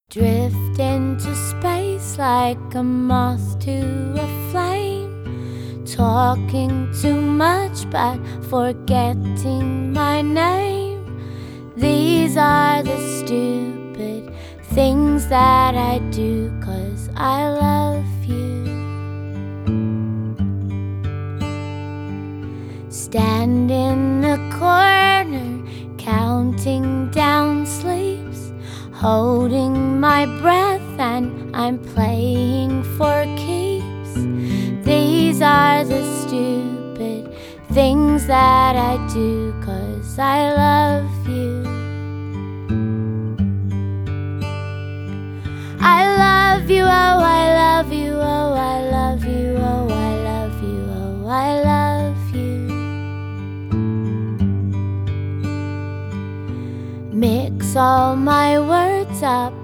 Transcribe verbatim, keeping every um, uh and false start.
Drift into space like a moth to a flame, talking too much but forgetting my name. These are the stupid things that I do 'cause I love you. Stand in the corner, counting down sleeps, holding my breath, and I'm playing for keeps. These are the stupid things that I do 'cause I love you. I love you, oh I love you, oh I love you, oh I love you, oh I love you. Mix all my words up